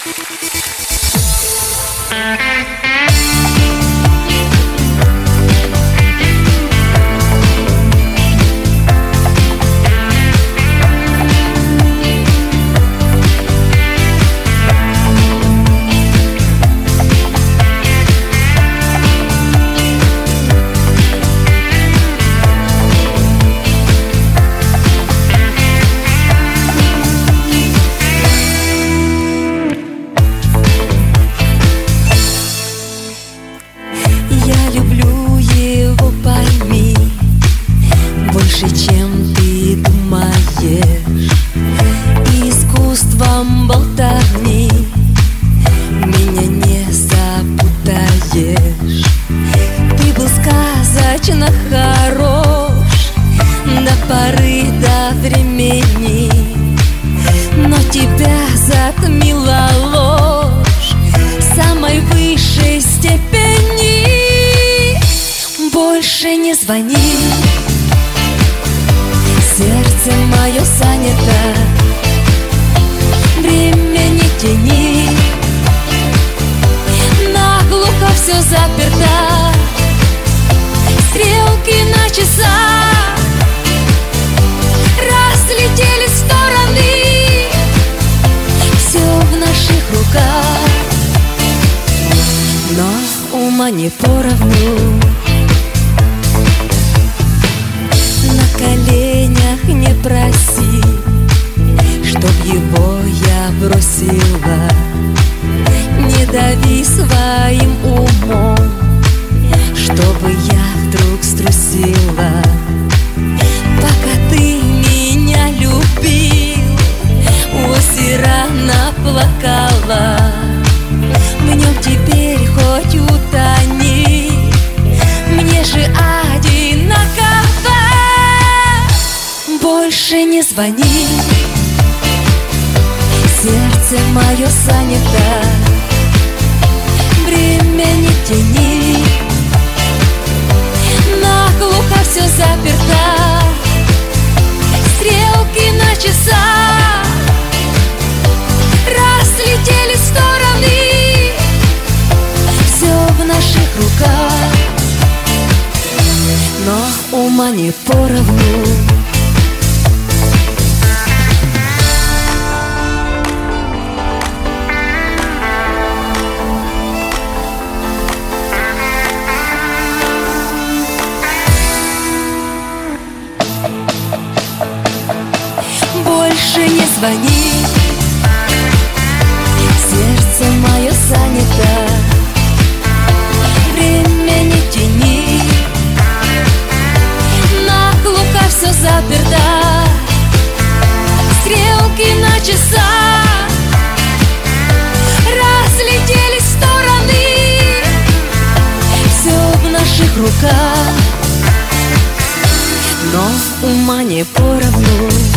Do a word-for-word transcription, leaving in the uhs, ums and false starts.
Чем ты думаешь, искусством болтовни меня не запутаешь. Ты был сказочно хорош до поры до времени, но тебя затмила ложь самой высшей степени. Больше не звони, сердце мое занято, время не тяни, наглухо все заперто, стрелки на часах разлетелись в стороны, все в наших руках, но ума не поровну. На коленях не проси, чтоб его я бросила, не дави своим умом, чтобы я вдруг струсила. Пока ты меня любил, осень рано плакала, в нем теперь хоть утони, мне же одинаково. Больше не звони, сердце мое занято, время не тяни, наглухо все заперто, стрелки на часах разлетелись в стороны, все в наших руках, но ума не поровну. Больше не звони, сердце мое занято, время не тяни, наглухо все заперто, стрелки на часах разлетелись в стороны, все в наших руках, но ума не поровну.